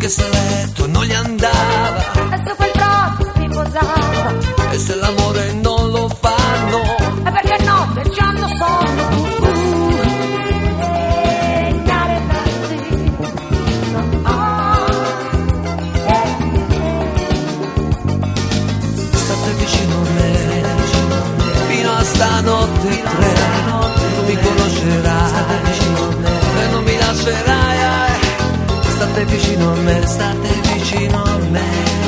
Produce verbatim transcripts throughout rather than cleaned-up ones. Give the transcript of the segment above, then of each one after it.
che se a letto non gli andava, e se quel troppo mi posava, e se l'amore non lo fanno, e perché notte ci hanno sonno. Stanotte tre, tu mi conoscerai e non mi lascerai, eh. State vicino a me, state vicino a me,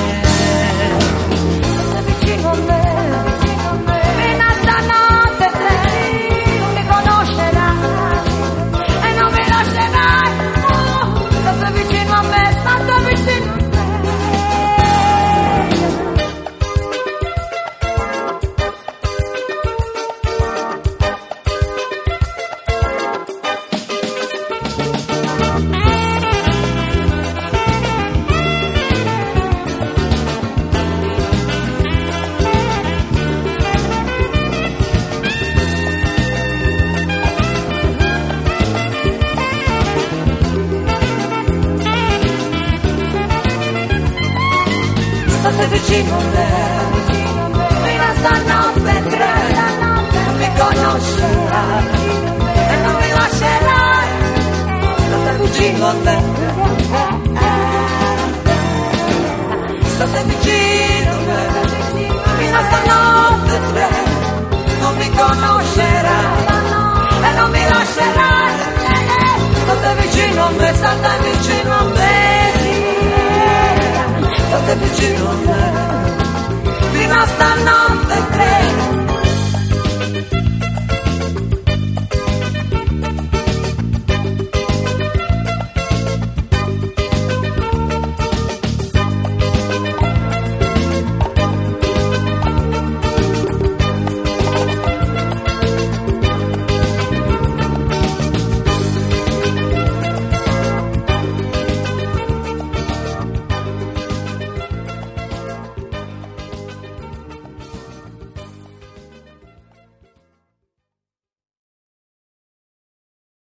state vicino a me, fino a stanotte tre, tu mi conoscerai e non mi lascerai, oh, state vicino a me, state vicino a me. State vicino a me, fino a stanotte tre, non mi conoscerai e non mi lascerai, state vicino a me, state vicino a me, fino a stanotte tre, non mi conoscerai e non mi lascerai, state vicino a me, state vicino a me. State vicino a me, fino a stanotte.